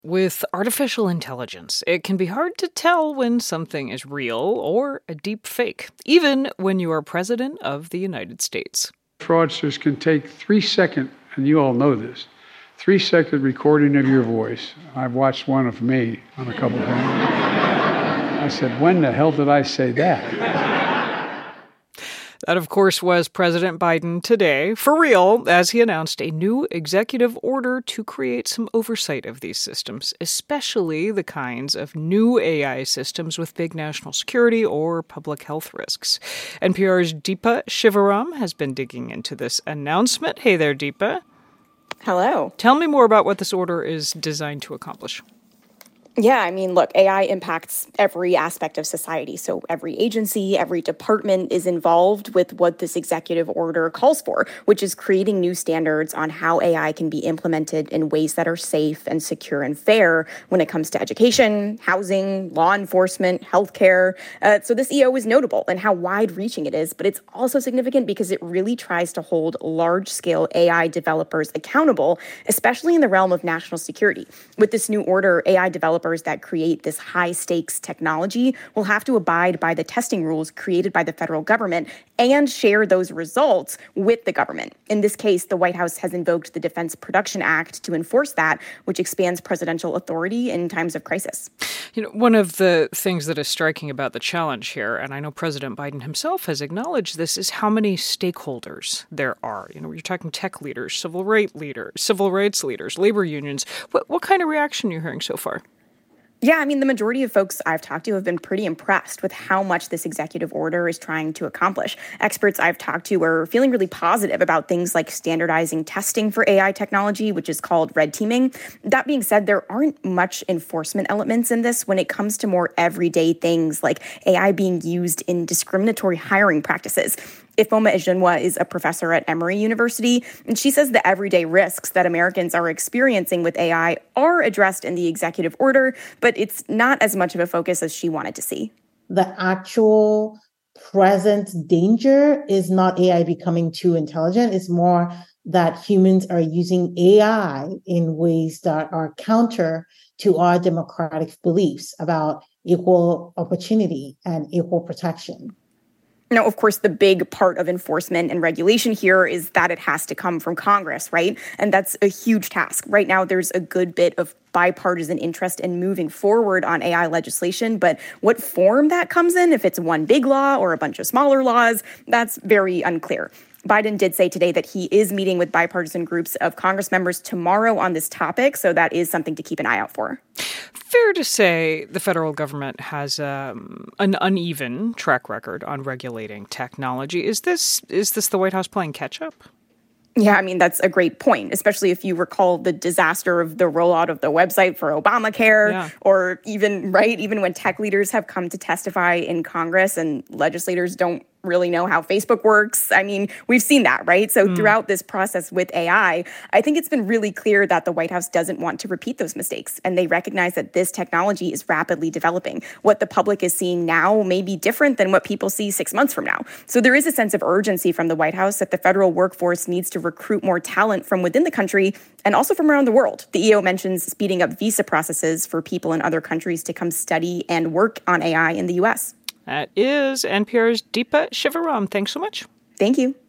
With artificial intelligence, it can be hard to tell when something is real or a deep fake, even when you are president of the United States. Fraudsters can take 3-second, and you all know this, 3-second recording of your voice. I've watched one of me on a couple of things. I said, when the hell did I say that? That, of course, was President Biden today, for real, as he announced a new executive order to create some oversight of these systems, especially the kinds of new AI systems with big national security or public health risks. NPR's Deepa Shivaram has been digging into this announcement. Hey there, Deepa. Hello. Tell me more about what this order is designed to accomplish. Yeah, look, AI impacts every aspect of society. So every agency, every department is involved with what this executive order calls for, which is creating new standards on how AI can be implemented in ways that are safe and secure and fair when it comes to education, housing, law enforcement, healthcare. So this EO is notable in how wide-reaching it is, but it's also significant because it really tries to hold large-scale AI developers accountable, especially in the realm of national security. With this new order, AI developers that create this high-stakes technology will have to abide by the testing rules created by the federal government and share those results with the government. In this case, the White House has invoked the Defense Production Act to enforce that, which expands presidential authority in times of crisis. One of the things that is striking about the challenge here, and I know President Biden himself has acknowledged this, is how many stakeholders there are. You're talking tech leaders, civil rights leaders, labor unions. What kind of reaction are you hearing so far? Yeah, the majority of folks I've talked to have been pretty impressed with how much this executive order is trying to accomplish. Experts I've talked to are feeling really positive about things like standardizing testing for AI technology, which is called red teaming. That being said, there aren't much enforcement elements in this when it comes to more everyday things like AI being used in discriminatory hiring practices. Ifeoma Ejunwa is a professor at Emory University, and she says the everyday risks that Americans are experiencing with AI are addressed in the executive order, but it's not as much of a focus as she wanted to see. The actual present danger is not AI becoming too intelligent. It's more that humans are using AI in ways that are counter to our democratic beliefs about equal opportunity and equal protection. Now, of course, the big part of enforcement and regulation here is that it has to come from Congress, right? And that's a huge task. Right now, there's a good bit of bipartisan interest in moving forward on AI legislation, but what form that comes in, if it's one big law or a bunch of smaller laws, that's very unclear. Biden did say today that he is meeting with bipartisan groups of Congress members tomorrow on this topic, so that is something to keep an eye out for. Fair to say the federal government has an uneven track record on regulating technology. Is this the White House playing catch up? Yeah, that's a great point, especially if you recall the disaster of the rollout of the website for Obamacare, or even when tech leaders have come to testify in Congress and legislators don't really know how Facebook works. We've seen that, right? So throughout this process with AI, I think it's been really clear that the White House doesn't want to repeat those mistakes. And they recognize that this technology is rapidly developing. What the public is seeing now may be different than what people see 6 months from now. So there is a sense of urgency from the White House that the federal workforce needs to recruit more talent from within the country and also from around the world. The EO mentions speeding up visa processes for people in other countries to come study and work on AI in the U.S. That is NPR's Deepa Shivaram. Thanks so much. Thank you.